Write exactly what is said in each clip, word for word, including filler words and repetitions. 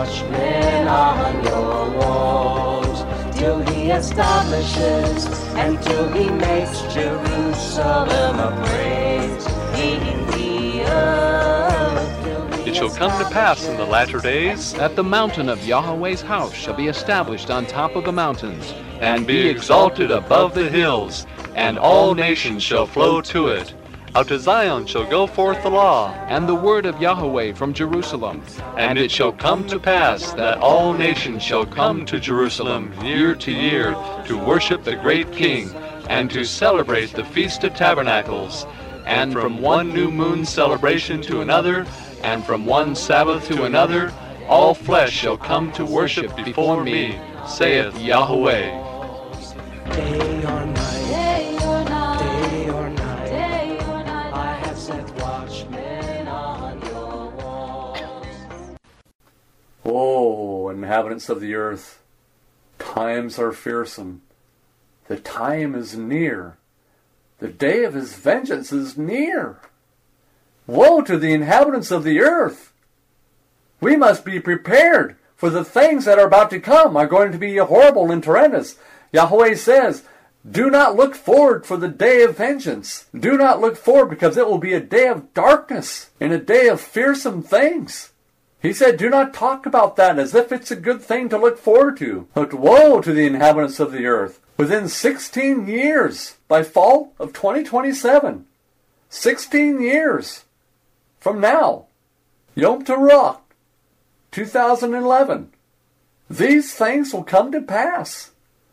watchmen on your walls, till he establishes and till he makes Jerusalem a praise in the earth. It shall come to pass in the latter days that the mountain of Yahweh's house shall be established on top of the mountains, and be exalted above the hills, and all nations shall flow to it. Out of Zion shall go forth the law, and the word of Yahweh from Jerusalem. and it shall come to pass that all nations shall come to Jerusalem year to year to worship the great King, and to celebrate the Feast of Tabernacles, and from one new moon celebration to another, and from one Sabbath to another, all flesh shall come to worship before me, saith Yahweh. Day or night, Day or night, day or night, day or night, I have set watchmen on your walls. Oh, inhabitants of the earth, times are fearsome. The time is near. The day of his vengeance is near. Woe to the inhabitants of the earth! We must be prepared, for the things that are about to come are going to be horrible and horrendous. Yahweh says, do not look forward for the day of vengeance. Do not look forward, because it will be a day of darkness and a day of fearsome things. He said, do not talk about that as if it's a good thing to look forward to. But woe to the inhabitants of the earth. Within sixteen years, by fall of twenty twenty-seven, sixteen years from now, Yom Teruah, two thousand eleven, these things will come to pass.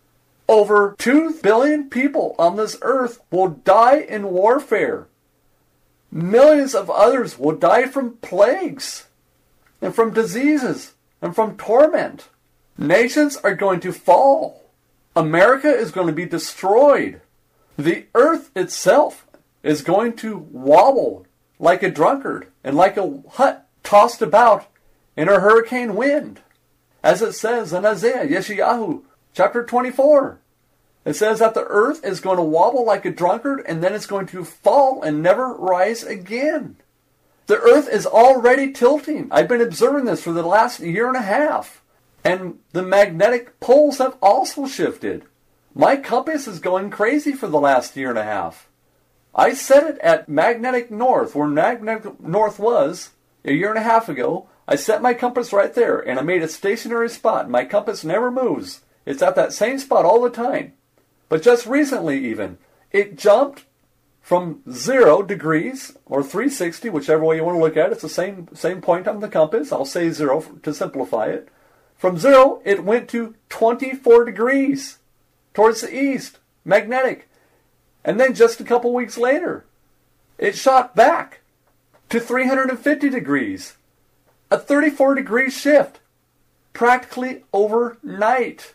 Over two billion people on this earth will die in warfare. Millions of others will die from plagues and from diseases and from torment. Nations are going to fall. America is going to be destroyed. The earth itself is going to wobble like a drunkard and like a hut tossed about in a hurricane wind. As it says in Isaiah, Yeshayahu, chapter twenty-four. It says that the earth is going to wobble like a drunkard, and then it's going to fall and never rise again. The earth is already tilting. I've been observing this for the last year and a half. And the magnetic poles have also shifted. My compass is going crazy for the last year and a half. I set it at magnetic north, where magnetic north was a year and a half ago. I set my compass right there, and I made a stationary spot. My compass never moves. It's at that same spot all the time. But just recently even, it jumped from zero degrees, or three sixty, whichever way you want to look at it. It's the same, same point on the compass. I'll say zero to simplify it. From zero, it went to twenty-four degrees towards the east, magnetic. And then just a couple weeks later, it shot back to three hundred fifty degrees. A thirty-four degree shift, practically overnight.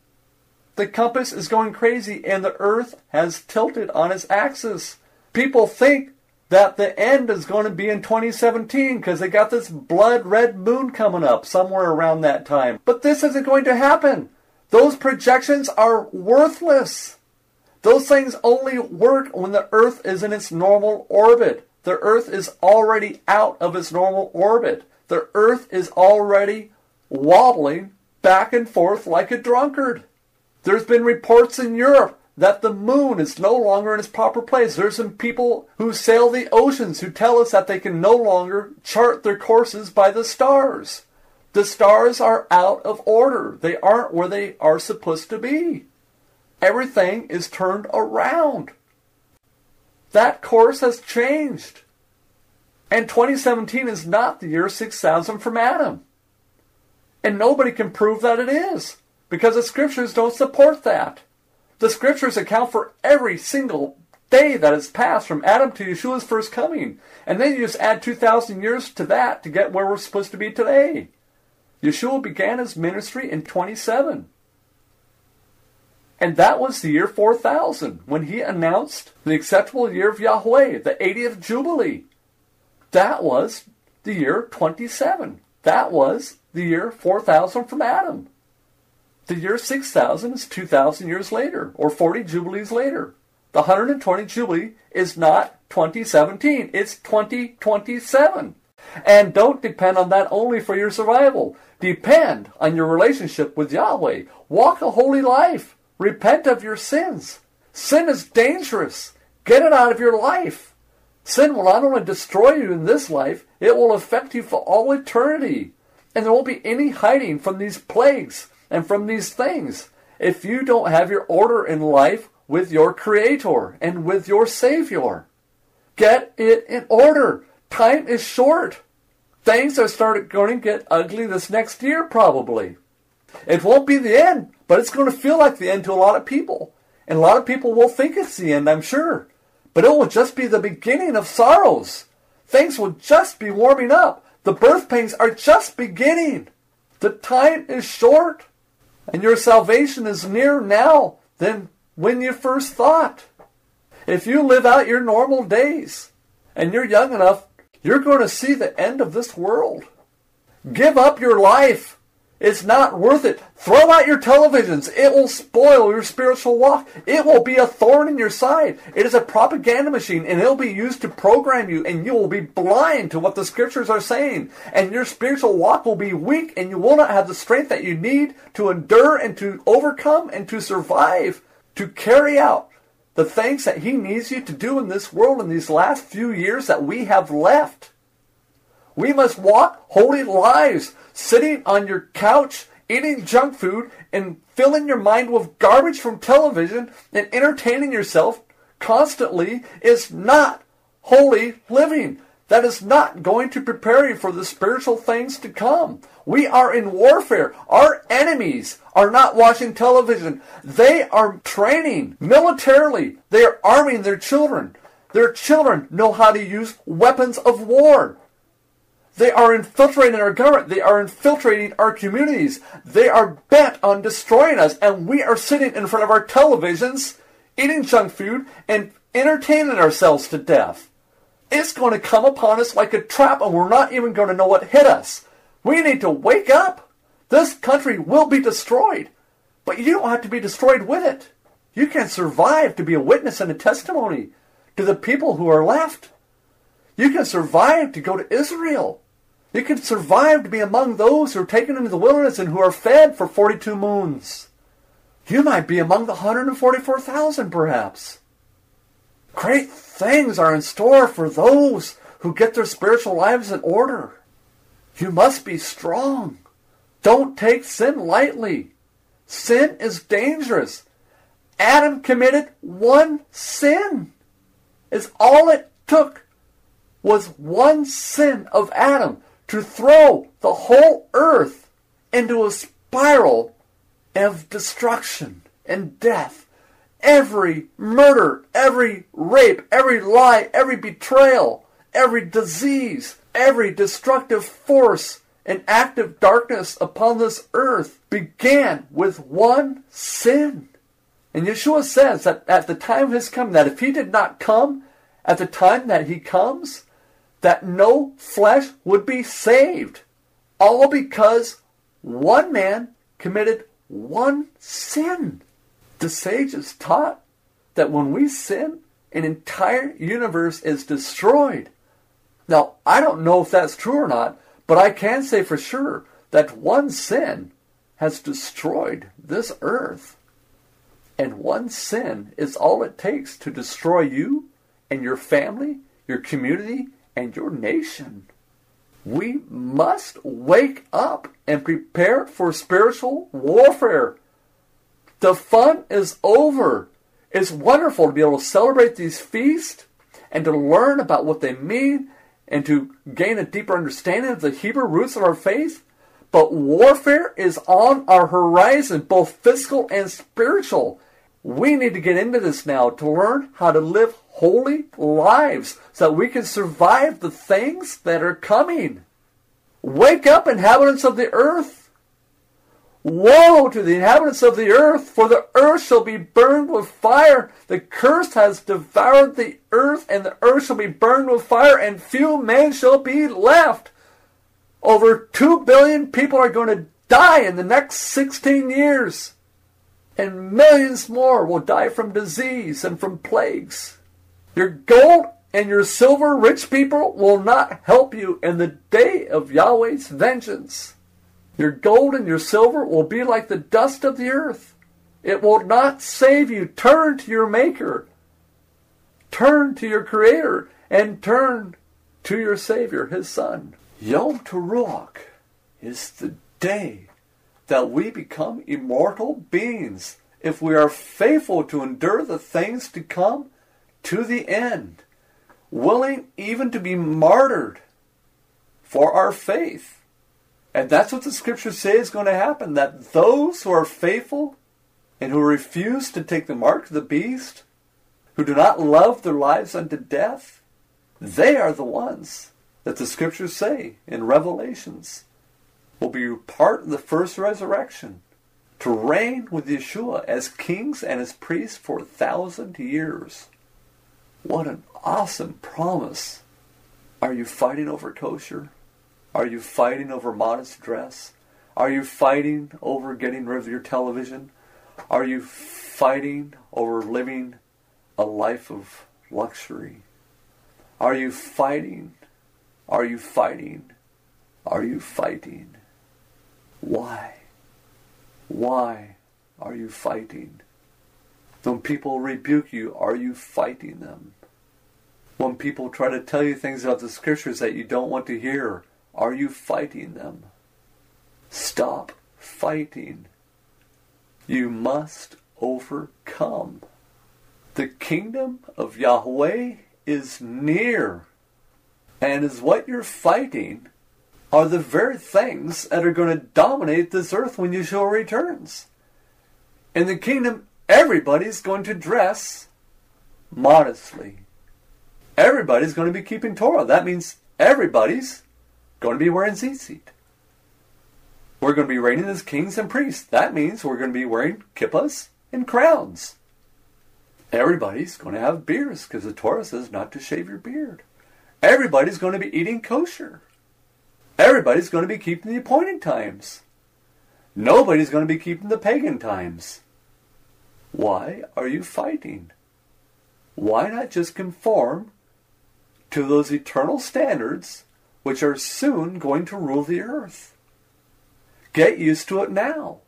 The compass is going crazy, and the earth has tilted on its axis. People think that the end is going to be in twenty seventeen because they got this blood red moon coming up somewhere around that time. But this isn't going to happen. Those projections are worthless. Those things only work when the earth is in its normal orbit. The earth is already out of its normal orbit. The earth is already wobbling back and forth like a drunkard. There's been reports in Europe that the moon is no longer in its proper place. There's some people who sail the oceans who tell us that they can no longer chart their courses by the stars. The stars are out of order. They aren't where they are supposed to be. Everything is turned around. That course has changed. And twenty seventeen is not the year six thousand from Adam. And nobody can prove that it is, because the scriptures don't support that. The scriptures account for every single day that has passed from Adam to Yeshua's first coming. And then you just add two thousand years to that to get where we're supposed to be today. Yeshua began his ministry in twenty-seven. And that was the year four thousand, when he announced the acceptable year of Yahweh, the eightieth Jubilee. That was the year twenty-seven. That was the year four thousand from Adam. The year six thousand is two thousand years later, or forty Jubilees later. The one hundred twentieth Jubilee is not twenty seventeen, it's twenty twenty-seven. And don't depend on that only for your survival. Depend on your relationship with Yahweh. Walk a holy life. Repent of your sins. Sin is dangerous. Get it out of your life. Sin will not only destroy you in this life, it will affect you for all eternity. And there won't be any hiding from these plagues and from these things if you don't have your order in life with your Creator and with your Savior. Get it in order. Time is short. Things are starting going to get ugly this next year probably. It won't be the end, but it's going to feel like the end to a lot of people. And a lot of people will think it's the end, I'm sure. But it will just be the beginning of sorrows. Things will just be warming up. The birth pains are just beginning. The time is short. And your salvation is nearer now than when you first thought. If you live out your normal days and you're young enough, you're going to see the end of this world. Give up your life. It's not worth it. Throw out your televisions. It will spoil your spiritual walk. It will be a thorn in your side. It is a propaganda machine, and it will be used to program you, and you will be blind to what the scriptures are saying. And your spiritual walk will be weak, and you will not have the strength that you need to endure and to overcome and to survive, to carry out the things that He needs you to do in this world in these last few years that we have left. We must walk holy lives, sitting on your couch, eating junk food, and filling your mind with garbage from television and entertaining yourself constantly is not holy living. That is not going to prepare you for the spiritual things to come. We are in warfare. Our enemies are not watching television. They are training militarily. They are arming their children. Their children know how to use weapons of war. They are infiltrating our government. They are infiltrating our communities. They are bent on destroying us. And we are sitting in front of our televisions, eating junk food, and entertaining ourselves to death. It's going to come upon us like a trap, and we're not even going to know what hit us. We need to wake up. This country will be destroyed. But you don't have to be destroyed with it. You can survive to be a witness and a testimony to the people who are left. You can survive to go to Israel. You can survive to be among those who are taken into the wilderness and who are fed for forty-two moons. You might be among the one hundred forty-four thousand, perhaps. Great things are in store for those who get their spiritual lives in order. You must be strong. Don't take sin lightly. Sin is dangerous. Adam committed one sin. It's all it took was one sin of Adam to throw the whole earth into a spiral of destruction and death. Every murder, every rape, every lie, every betrayal, every disease, every destructive force and act of darkness upon this earth began with one sin. And Yeshua says that at the time of His coming, that if He did not come at the time that He comes, that no flesh would be saved. All because one man committed one sin. The sages taught that when we sin, an entire universe is destroyed. Now, I don't know if that's true or not, but I can say for sure that one sin has destroyed this earth. And one sin is all it takes to destroy you and your family, your community, and your nation. We must wake up and prepare for spiritual warfare. The fun is over. It's wonderful to be able to celebrate these feasts and to learn about what they mean and to gain a deeper understanding of the Hebrew roots of our faith. But warfare is on our horizon, both physical and spiritual. We need to get into this now to learn how to live holy lives so that we can survive the things that are coming. Wake up, inhabitants of the earth. Woe to the inhabitants of the earth, for the earth shall be burned with fire. The curse has devoured the earth, and the earth shall be burned with fire, and few men shall be left. Over two billion people are going to die in the next sixteen years. And millions more will die from disease and from plagues. Your gold and your silver rich people will not help you in the day of Yahweh's vengeance. Your gold and your silver will be like the dust of the earth. It will not save you. Turn to your Maker. Turn to your Creator. And turn to your Savior, His Son. Yom Teruah is the day that we become immortal beings if we are faithful to endure the things to come to the end, willing even to be martyred for our faith. And that's what the scriptures say is going to happen, that those who are faithful and who refuse to take the mark of the beast, who do not love their lives unto death, they are the ones that the scriptures say in Revelations will be part of the first resurrection, to reign with Yeshua as kings and as priests for a thousand years. What an awesome promise. Are you fighting over kosher? Are you fighting over modest dress? Are you fighting over getting rid of your television? Are you fighting over living a life of luxury? Are you fighting? Are you fighting? Are you fighting? Why? Why are you fighting? When people rebuke you, are you fighting them? When people try to tell you things about the scriptures that you don't want to hear, are you fighting them? Stop fighting. You must overcome. The kingdom of Yahweh is near. And is what you're fighting are the very things that are going to dominate this earth when Yeshua returns. In the kingdom, everybody's going to dress modestly. Everybody's going to be keeping Torah. That means everybody's going to be wearing tzitzit. We're going to be reigning as kings and priests. That means we're going to be wearing kippahs and crowns. Everybody's going to have beards because the Torah says not to shave your beard. Everybody's going to be eating kosher. Everybody's going to be keeping the appointed times. Nobody's going to be keeping the pagan times. Why are you fighting? Why not just conform to those eternal standards which are soon going to rule the earth? Get used to it now.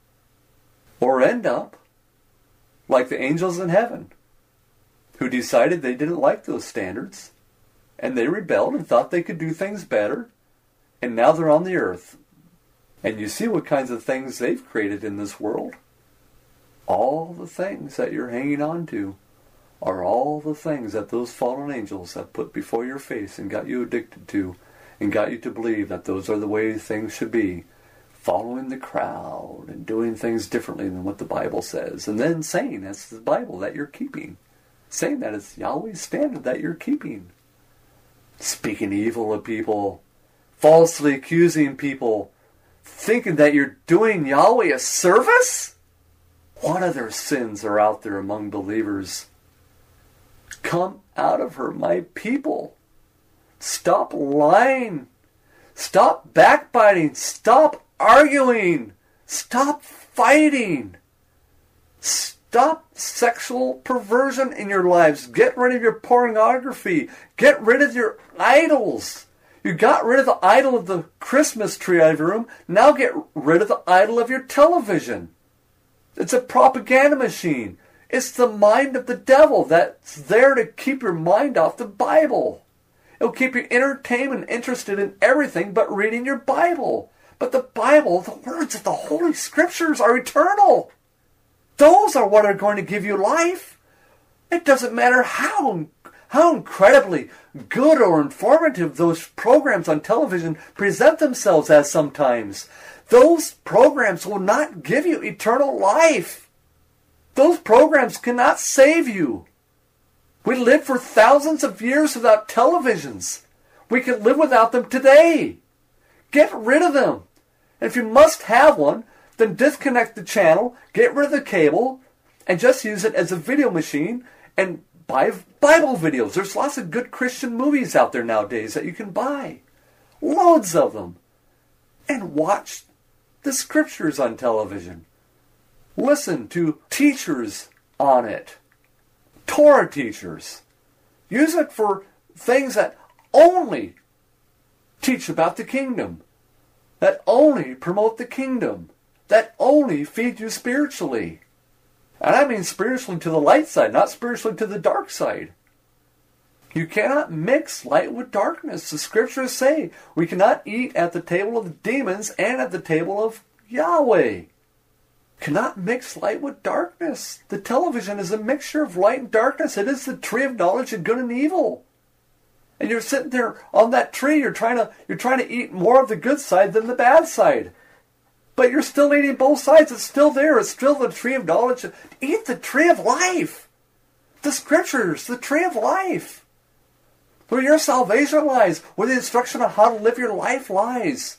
Or end up like the angels in heaven, who decided they didn't like those standards, and they rebelled and thought they could do things better, and now they're on the earth. And you see what kinds of things they've created in this world. All the things that you're hanging on to are all the things that those fallen angels have put before your face and got you addicted to, and got you to believe that those are the way things should be. Following the crowd and doing things differently than what the Bible says. And then saying that's the Bible that you're keeping. Saying that it's Yahweh's standard that you're keeping. Speaking evil of people. Falsely accusing people. Thinking that you're doing Yahweh a service? What other sins are out there among believers? Come out of her, my people. Stop lying. Stop backbiting. Stop arguing. Stop fighting. Stop sexual perversion in your lives. Get rid of your pornography. Get rid of your idols. You got rid of the idol of the Christmas tree out of your room. Now get rid of the idol of your television. It's a propaganda machine. It's the mind of the devil that's there to keep your mind off the Bible. It'll keep you entertained and interested in everything but reading your Bible. But the Bible, the words of the Holy Scriptures are eternal. Those are what are going to give you life. It doesn't matter how, how incredibly good or informative those programs on television present themselves as sometimes. Those programs will not give you eternal life. Those programs cannot save you. We lived for thousands of years without televisions. We can live without them today. Get rid of them. And if you must have one, then disconnect the channel, get rid of the cable, and just use it as a video machine and buy Bible videos. There's lots of good Christian movies out there nowadays that you can buy. Loads of them. And watch the scriptures on television. Listen to teachers on it. Torah teachers. Use it for things that only teach about the kingdom, that only promote the kingdom, that only feed you spiritually. And I mean spiritually to the light side, not spiritually to the dark side. You cannot mix light with darkness. The scriptures say we cannot eat at the table of the demons and at the table of Yahweh. Cannot mix light with darkness. The television is a mixture of light and darkness. It is the tree of knowledge of good and evil. And you're sitting there on that tree, you're trying to you're trying to eat more of the good side than the bad side. But you're still eating both sides. It's still there. It's still the tree of knowledge. Eat the tree of life. The scriptures, the tree of life. Where your salvation lies, where the instruction on how to live your life lies.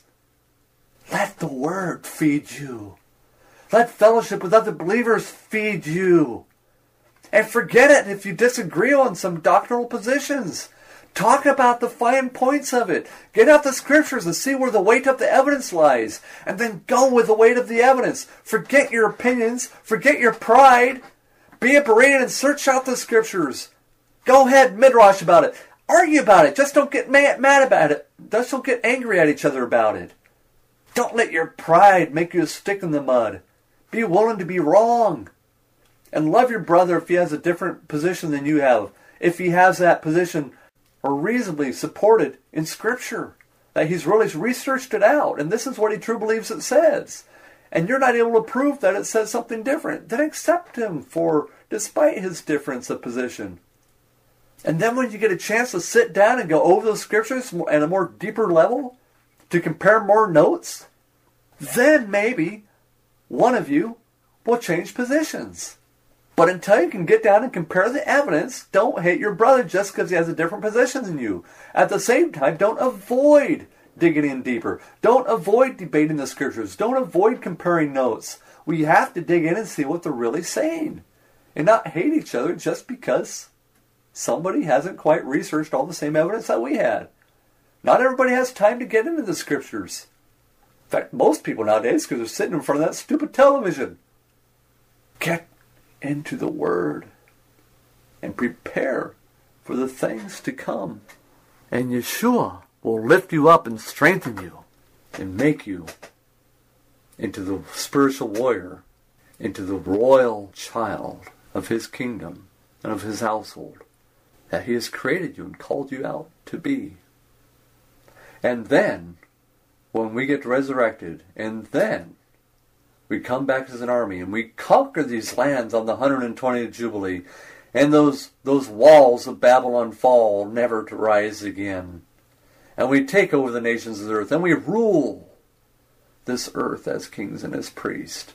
Let the Word feed you. Let fellowship with other believers feed you. And forget it if you disagree on some doctrinal positions. Talk about the fine points of it. Get out the scriptures and see where the weight of the evidence lies. And then go with the weight of the evidence. Forget your opinions. Forget your pride. Be a Berean and search out the scriptures. Go ahead, midrash about it. Argue about it. Just don't get mad, mad about it. Just don't get angry at each other about it. Don't let your pride make you a stick in the mud. Be willing to be wrong. And love your brother if he has a different position than you have. If he has that position or reasonably supported in Scripture. That he's really researched it out. And this is what he truly believes it says. And you're not able to prove that it says something different. Then accept him for, despite his difference of position. And then when you get a chance to sit down and go over those scriptures at a more deeper level, to compare more notes, then maybe one of you will change positions. But until you can get down and compare the evidence, don't hate your brother just because he has a different position than you. At the same time, don't avoid digging in deeper. Don't avoid debating the scriptures. Don't avoid comparing notes. We have to dig in and see what they're really saying. And not hate each other just because somebody hasn't quite researched all the same evidence that we had. Not everybody has time to get into the scriptures. In fact, most people nowadays, because they're sitting in front of that stupid television. Get into the Word and prepare for the things to come. And Yeshua will lift you up and strengthen you and make you into the spiritual warrior, into the royal child of His kingdom and of His household that He has created you and called you out to be. And then, when we get resurrected, and then we come back as an army and we conquer these lands on the one hundred twentieth Jubilee, and those, those walls of Babylon fall never to rise again. And we take over the nations of the earth, and we rule this earth as kings and as priests.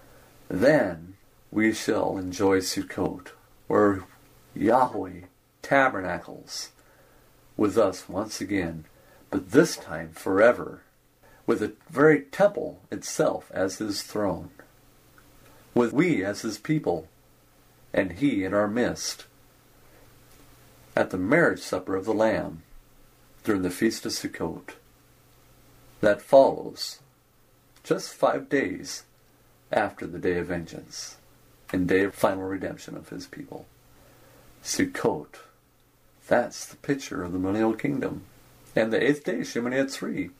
Then we shall enjoy Sukkot, where Yahweh tabernacles with us once again, but this time forever, with the very temple itself as His throne, with we as His people, and He in our midst, at the marriage supper of the Lamb during the Feast of Sukkot. That follows just five days after the Day of Vengeance and Day of Final Redemption of His people. Sukkot, that's the picture of the millennial kingdom. And the eighth day, Shemini Atzri,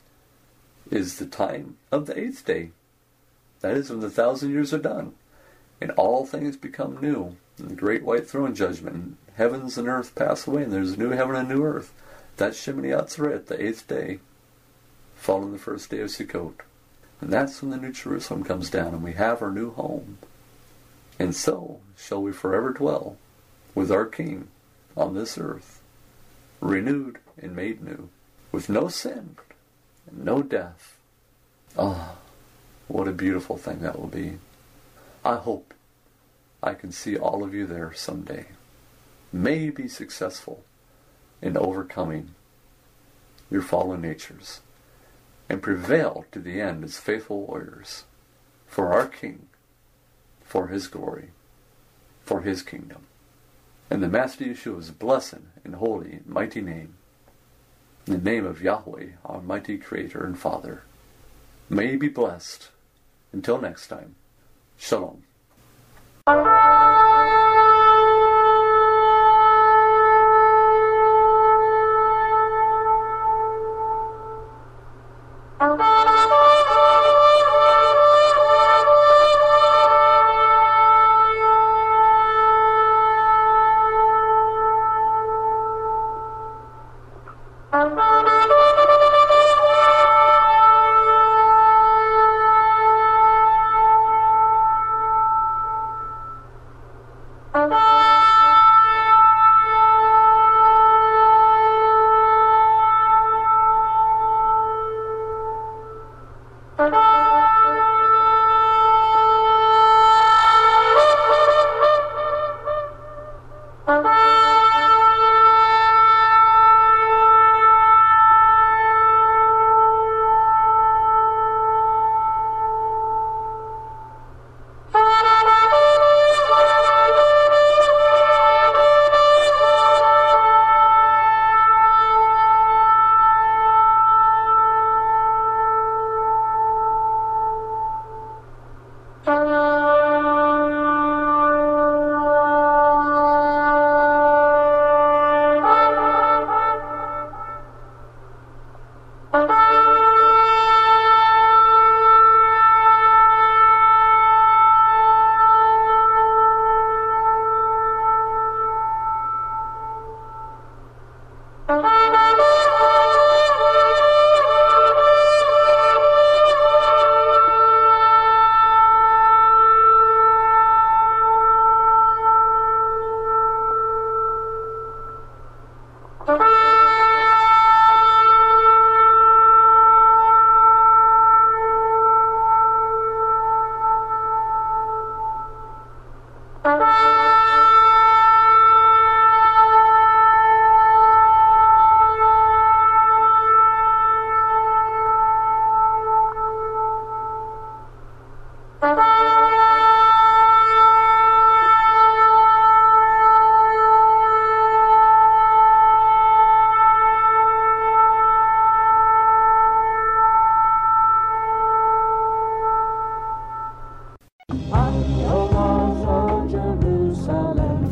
is the time of the eighth day. That is when the thousand years are done, and all things become new. And the great white throne judgment, and heavens and earth pass away, and there's a new heaven and new earth. That's Shemini Atzeret, the eighth day, following the first day of Sukkot. And that's when the New Jerusalem comes down, and we have our new home. And so shall we forever dwell with our King on this earth, renewed and made new, with no sin and no death. Ah, what a beautiful thing that will be. I hope I can see all of you there someday. May you be successful in overcoming your fallen natures and prevail to the end as faithful warriors for our King, for His glory, for His kingdom. In the Master Yeshua's blessed and holy and mighty name, in the name of Yahweh, our mighty Creator and Father, may you be blessed. Until next time, Shalom.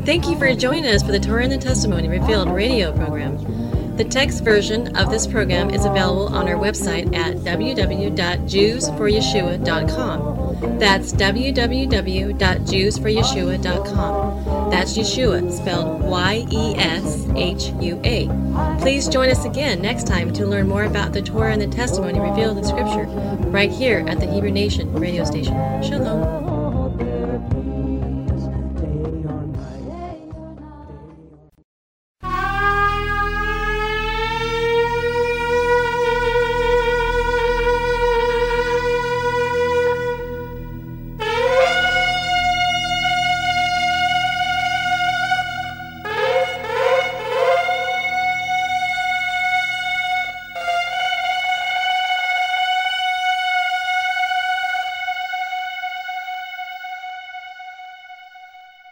Thank you for joining us for the Torah and the Testimony Revealed radio program. The text version of this program is available on our website at w w w dot jews for yeshua dot com. That's w w w dot jews for yeshua dot com. That's Yeshua, spelled Y E S H U A. Please join us again next time to learn more about the Torah and the Testimony revealed in Scripture, right here at the Hebrew Nation radio station. Shalom.